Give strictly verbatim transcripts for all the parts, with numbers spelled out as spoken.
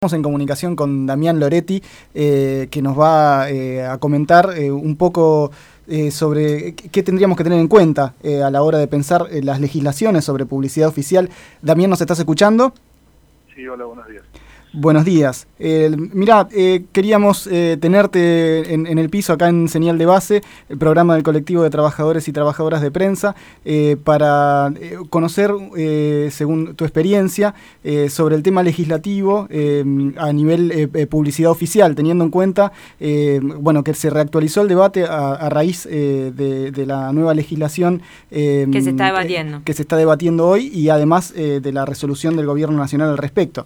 Estamos en comunicación con Damián Loretti, eh, que nos va eh, a comentar eh, un poco eh, sobre qué tendríamos que tener en cuenta eh, a la hora de pensar eh, las legislaciones sobre publicidad oficial. Damián, ¿nos estás escuchando? Sí, hola, buenos días. Buenos días. Eh, mirá, eh, queríamos eh, tenerte en, en el piso acá en Señal de Base, el programa del colectivo de trabajadores y trabajadoras de prensa, eh, para eh, conocer, eh, según tu experiencia, eh, sobre el tema legislativo eh, a nivel eh, publicidad oficial, teniendo en cuenta eh, bueno, que se reactualizó el debate a, a raíz eh, de, de la nueva legislación eh, que se está debatiendo. Que, que se está debatiendo hoy y además eh, de la resolución del Gobierno Nacional al respecto.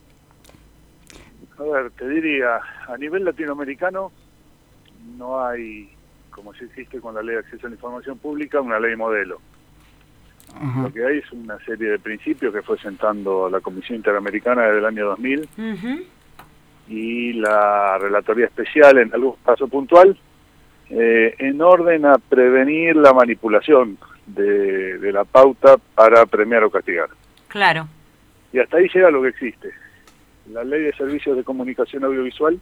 A ver, te diría, a nivel latinoamericano no hay, como se existe con la Ley de Acceso a la Información Pública, una ley modelo. Uh-huh. Lo que hay es una serie de principios que fue sentando la Comisión Interamericana desde el año dos mil uh-huh. y la Relatoría Especial en algún caso puntual, eh, en orden a prevenir la manipulación de, de la pauta para premiar o castigar. Claro. Y hasta ahí llega lo que existe. La Ley de Servicios de Comunicación Audiovisual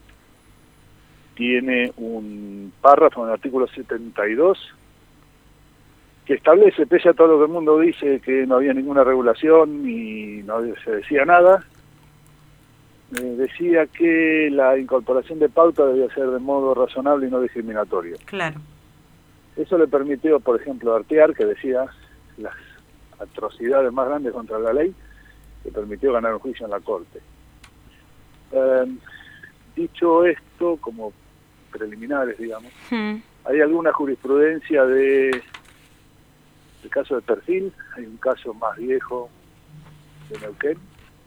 tiene un párrafo en el artículo setenta y dos que establece, pese a todo lo que el mundo dice, que no había ninguna regulación y no se decía nada, eh, decía que la incorporación de pauta debía ser de modo razonable y no discriminatorio. Claro. Eso le permitió, por ejemplo, a Artear, que decía las atrocidades más grandes contra la ley, le permitió ganar un juicio en la Corte. Eh, dicho esto, como preliminares, digamos, hmm. hay alguna jurisprudencia de el caso de Perfil, hay un caso más viejo de Neuquén,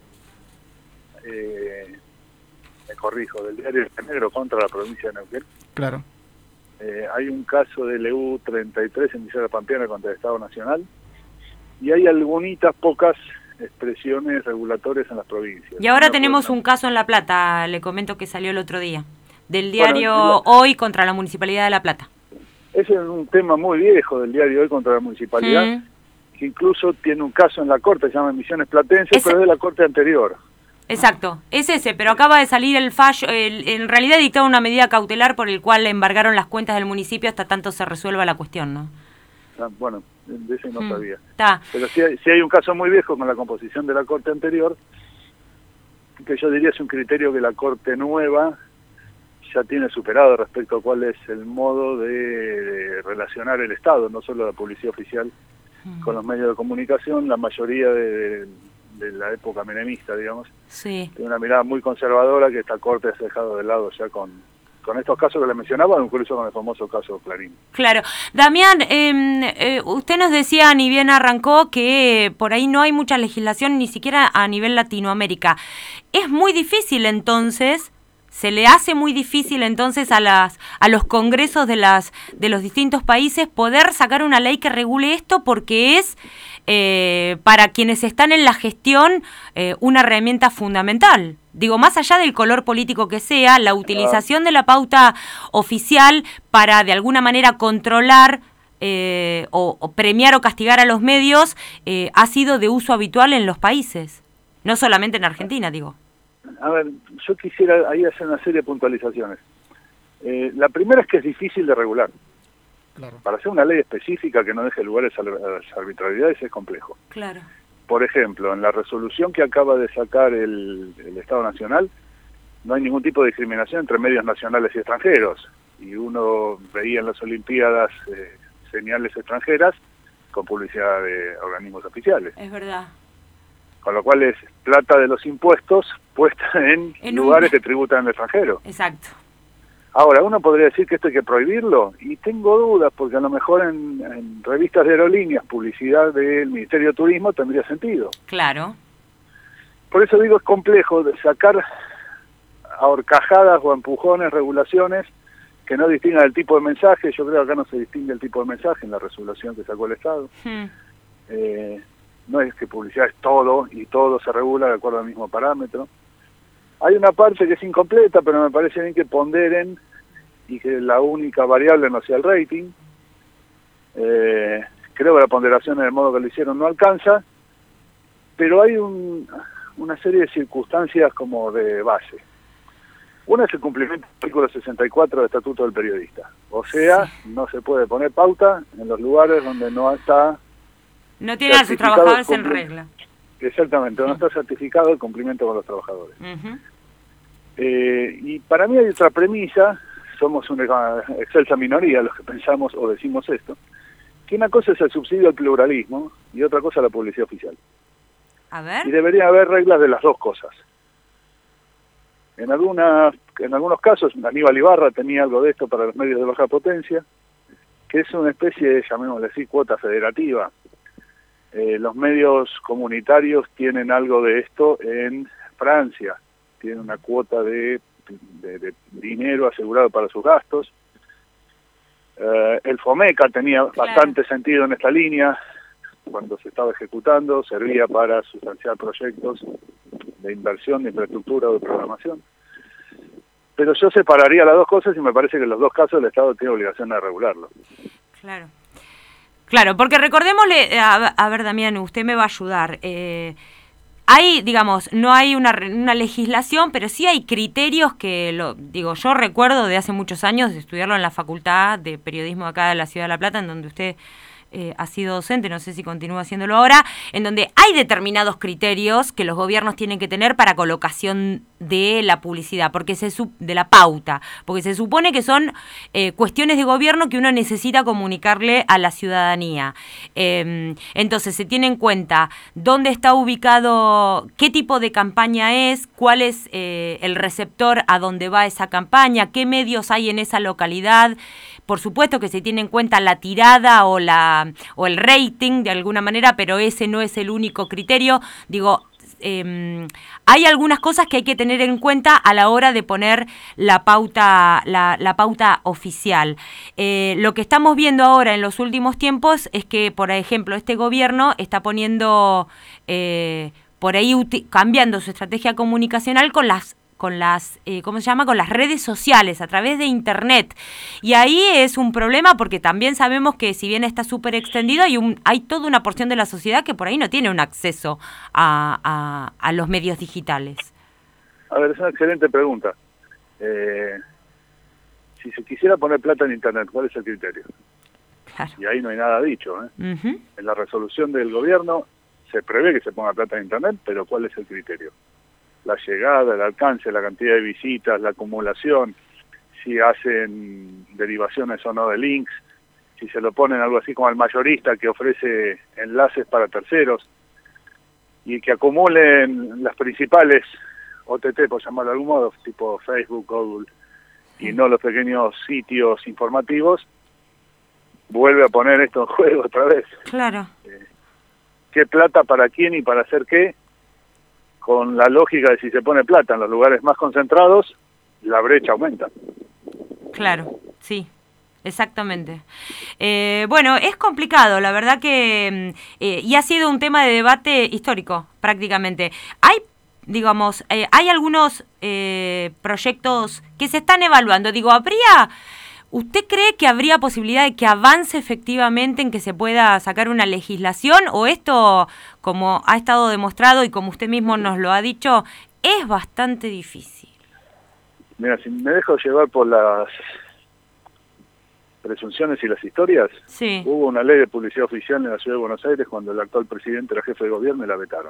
eh, me corrijo, del diario El Negro contra la provincia de Neuquén. Claro. Eh, hay un caso de L U treinta y tres en Villa Pampeana contra el Estado Nacional, y hay algunitas pocas expresiones regulatorias en las provincias. Y ahora no tenemos pueden... un caso en La Plata, le comento que salió el otro día, del diario bueno, Hoy contra la Municipalidad de La Plata. Ese es un tema muy viejo del diario Hoy contra la Municipalidad, mm. que incluso tiene un caso en la Corte, se llama Misiones Platense, ese... pero es de la Corte anterior. Exacto, es ese, pero acaba de salir el fallo, el, en realidad dictaron una medida cautelar por el cual le embargaron las cuentas del municipio hasta tanto se resuelva la cuestión, ¿no? Ah, bueno, de ese no mm. sabía. Ta. Pero sí hay, sí hay un caso muy viejo con la composición de la Corte anterior, que yo diría es un criterio que la Corte nueva ya tiene superado respecto a cuál es el modo de, de relacionar el Estado, no solo la publicidad oficial mm. con los medios de comunicación. La mayoría de, de, de la época menemista, digamos, sí. tiene una mirada muy conservadora que esta Corte se ha dejado de lado ya con... con estos casos que le mencionaba, incluso con el famoso caso Clarín. Claro. Damián, eh, eh, usted nos decía, ni bien arrancó, que por ahí no hay mucha legislación, ni siquiera a nivel Latinoamérica. Es muy difícil entonces, se le hace muy difícil entonces a las a los congresos de las de los distintos países poder sacar una ley que regule esto, porque es eh, para quienes están en la gestión eh, una herramienta fundamental. Digo, más allá del color político que sea, la utilización de la pauta oficial para de alguna manera controlar eh, o, o premiar o castigar a los medios eh, ha sido de uso habitual en los países, no solamente en Argentina, digo. A ver, yo quisiera ahí hacer una serie de puntualizaciones. Eh, la primera es que es difícil de regular. Claro. Para hacer una ley específica que no deje lugares a las arbitrariedades es complejo. Claro. Por ejemplo, en la resolución que acaba de sacar el, el Estado Nacional, no hay ningún tipo de discriminación entre medios nacionales y extranjeros. Y uno veía en las Olimpiadas eh, señales extranjeras con publicidad de organismos oficiales. Es verdad. Con lo cual es plata de los impuestos puesta en, en lugares un... que tributan al extranjero. Exacto. Ahora, uno podría decir que esto hay que prohibirlo, y tengo dudas, porque a lo mejor en, en revistas de aerolíneas, publicidad del Ministerio de Turismo tendría sentido. Claro. Por eso digo, es complejo de sacar a horcajadas o a empujones regulaciones que no distingan el tipo de mensaje. Yo creo que acá no se distingue el tipo de mensaje en la resolución que sacó el Estado. Hmm. Eh, no es que publicidad es todo, y todo se regula de acuerdo al mismo parámetro. Hay una parte que es incompleta, pero me parece bien que ponderen y que la única variable no sea el rating. Eh, creo que la ponderación en el modo que lo hicieron no alcanza, pero hay un, una serie de circunstancias como de base. Una es el cumplimiento del artículo sesenta y cuatro del Estatuto del Periodista. O sea, sí. no se puede poner pauta en los lugares donde no está... No tiene a sus trabajadores en regla. Exactamente, no está certificado el cumplimiento con los trabajadores. Uh-huh. eh, y para mí hay otra premisa, somos una excelsa minoría los que pensamos o decimos esto, que una cosa es el subsidio al pluralismo y otra cosa la publicidad oficial. A ver. Y debería haber reglas de las dos cosas. En, alguna, en algunos casos, Aníbal Ibarra tenía algo de esto para los medios de baja potencia, que es una especie de, llamémosle así, cuota federativa. Eh, los medios comunitarios tienen algo de esto en Francia, tienen una cuota de, de, de dinero asegurado para sus gastos. Eh, el FOMECA tenía claro. bastante sentido en esta línea, cuando se estaba ejecutando, servía para sustanciar proyectos de inversión, de infraestructura o de programación. Pero yo separaría las dos cosas y me parece que en los dos casos el Estado tiene obligación de regularlo. Claro. Claro, porque recordémosle, a, a ver Damián, usted me va a ayudar. Eh, hay, digamos, no hay una, una legislación, pero sí hay criterios que, lo digo, yo recuerdo de hace muchos años de estudiarlo en la Facultad de Periodismo acá de la Ciudad de La Plata, en donde usted... Eh, ha sido docente, no sé si continúa haciéndolo ahora, en donde hay determinados criterios que los gobiernos tienen que tener para colocación de la publicidad, porque se de la pauta, porque se supone que son eh, cuestiones de gobierno que uno necesita comunicarle a la ciudadanía. Eh, entonces se tiene en cuenta dónde está ubicado, qué tipo de campaña es, cuál es eh, el receptor a dónde va esa campaña, qué medios hay en esa localidad. Por supuesto que se tiene en cuenta la tirada o la o el rating de alguna manera, pero ese no es el único criterio. Digo, eh, hay algunas cosas que hay que tener en cuenta a la hora de poner la pauta la, la pauta oficial. Eh, lo que estamos viendo ahora en los últimos tiempos es que, por ejemplo, este gobierno está poniendo eh, por ahí cambiando su estrategia comunicacional con las con las, eh, ¿cómo se llama? Con las redes sociales, a través de Internet. Y ahí es un problema porque también sabemos que si bien está súper extendido, hay, un, hay toda una porción de la sociedad que por ahí no tiene un acceso a, a, a los medios digitales. A ver, es una excelente pregunta. Eh, si se quisiera poner plata en Internet, ¿cuál es el criterio? Claro. Y ahí no hay nada dicho. ¿eh? Uh-huh. En la resolución del gobierno se prevé que se ponga plata en Internet, pero ¿cuál es el criterio? La llegada, el alcance, la cantidad de visitas, la acumulación, si hacen derivaciones o no de links, si se lo ponen algo así como al mayorista que ofrece enlaces para terceros, y que acumulen las principales O T T, por llamarlo de algún modo, tipo Facebook, Google, y no los pequeños sitios informativos, vuelve a poner esto en juego otra vez. Claro. Eh, ¿Qué plata para quién y para hacer qué? Con la lógica de si se pone plata en los lugares más concentrados, la brecha aumenta. Claro, sí, exactamente. Eh, bueno, es complicado, la verdad que... Eh, y ha sido un tema de debate histórico, prácticamente. Hay, digamos, eh, hay algunos eh, proyectos que se están evaluando. Digo, ¿habría... ¿Usted cree que habría posibilidad de que avance efectivamente en que se pueda sacar una legislación? ¿O esto, como ha estado demostrado y como usted mismo nos lo ha dicho, es bastante difícil? Mira, si me dejo llevar por las presunciones y las historias, sí. Hubo una ley de publicidad oficial en la Ciudad de Buenos Aires cuando el actual presidente era jefe de gobierno y la vetaron.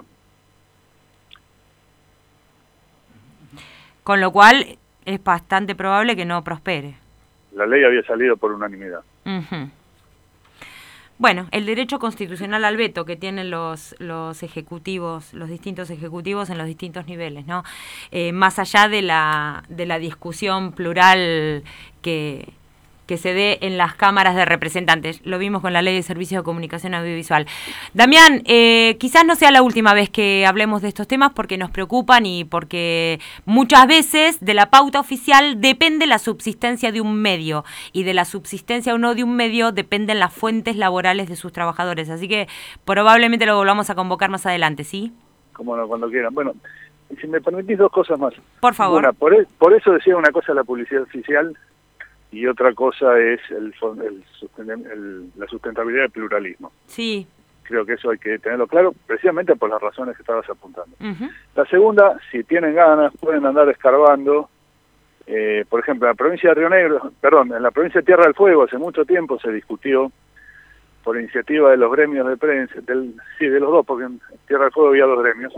Con lo cual es bastante probable que no prospere. La ley había salido por unanimidad. Uh-huh. Bueno, el derecho constitucional al veto que tienen los los ejecutivos, los distintos ejecutivos en los distintos niveles, ¿no? Eh, más allá de la de la discusión plural que que se dé en las cámaras de representantes. Lo vimos con la Ley de Servicios de Comunicación Audiovisual. Damián, eh, quizás no sea la última vez que hablemos de estos temas porque nos preocupan y porque muchas veces de la pauta oficial depende la subsistencia de un medio y de la subsistencia o no de un medio dependen las fuentes laborales de sus trabajadores. Así que probablemente lo volvamos a convocar más adelante, ¿sí? Como no, cuando quieran. Bueno, si me permitís dos cosas más. Por favor. Una, por, e- por eso decía una cosa la publicidad oficial y otra cosa es el, el, el, la sustentabilidad del pluralismo. Sí. Creo que eso hay que tenerlo claro, precisamente por las razones que estabas apuntando. Uh-huh. La segunda, si tienen ganas, pueden andar escarbando. Eh, por ejemplo, en la provincia de Río Negro, perdón, en la provincia de Tierra del Fuego hace mucho tiempo se discutió, por iniciativa de los gremios de prensa, del, sí, de los dos, porque en Tierra del Fuego había dos gremios,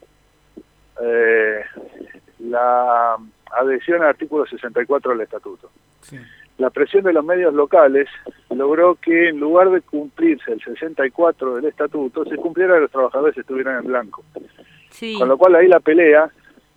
eh, la adhesión al artículo sesenta y cuatro del Estatuto. Sí. La presión de los medios locales logró que en lugar de cumplirse el sesenta y cuatro del Estatuto, se cumpliera que los trabajadores estuvieran en blanco. Sí. Con lo cual ahí la pelea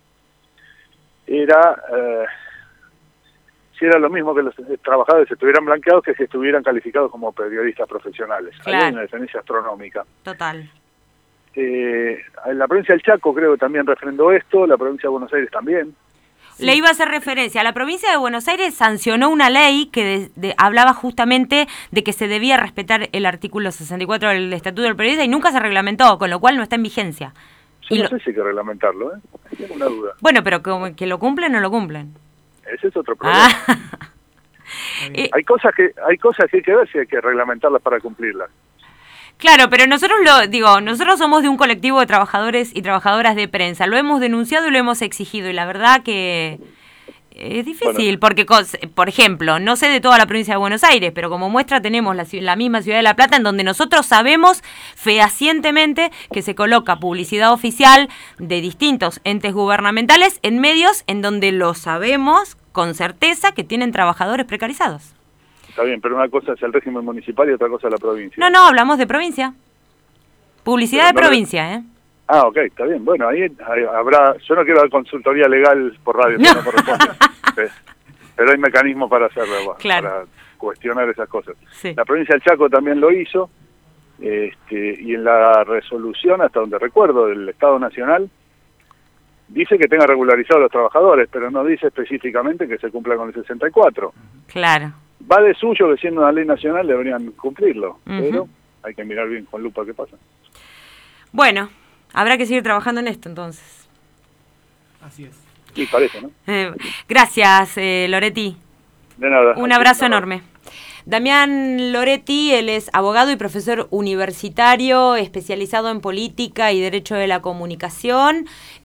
era eh, si era lo mismo que los trabajadores estuvieran blanqueados que si estuvieran calificados como periodistas profesionales. Claro. Hay una diferencia astronómica. Total. Eh, en la provincia del Chaco creo que también refrendó esto, la provincia de Buenos Aires también. Sí. Le iba a hacer referencia. La provincia de Buenos Aires sancionó una ley que de, de, hablaba justamente de que se debía respetar el artículo sesenta y cuatro del Estatuto del Periodista y nunca se reglamentó, con lo cual no está en vigencia. Yo y no lo... sé si hay que reglamentarlo, ¿eh? Tengo una duda. Bueno, pero que, que lo cumplen o no lo cumplen. Ese es otro problema. Ah. hay cosas que hay cosas que hay que ver si hay que reglamentarlas para cumplirlas. Claro, pero nosotros lo digo, nosotros somos de un colectivo de trabajadores y trabajadoras de prensa. Lo hemos denunciado y lo hemos exigido y la verdad que es difícil, bueno, porque, por ejemplo, no sé de toda la provincia de Buenos Aires, pero como muestra tenemos la, la misma ciudad de La Plata, en donde nosotros sabemos fehacientemente que se coloca publicidad oficial de distintos entes gubernamentales en medios en donde lo sabemos con certeza que tienen trabajadores precarizados. Está bien, pero una cosa es el régimen municipal y otra cosa es la provincia. No, no, hablamos de provincia. Publicidad pero de no provincia, le... ¿eh? Ah, ok, está bien. Bueno, ahí, ahí habrá... Yo no quiero dar consultoría legal por radio, no, no corresponde. Pero hay mecanismos para hacerlo, claro, para cuestionar esas cosas. Sí. La provincia del Chaco también lo hizo, este, y en la resolución, hasta donde recuerdo, del Estado Nacional, dice que tenga regularizados los trabajadores, pero no dice específicamente que se cumpla con el sesenta y cuatro. Claro. Va de suyo que siendo una ley nacional deberían cumplirlo, uh-huh, pero hay que mirar bien con lupa qué pasa. Bueno, habrá que seguir trabajando en esto entonces. Así es. Sí, parece, ¿no? Eh, gracias, eh, Loretti. De nada. Un abrazo enorme. Damián Loretti, él es abogado y profesor universitario especializado en política y derecho de la comunicación.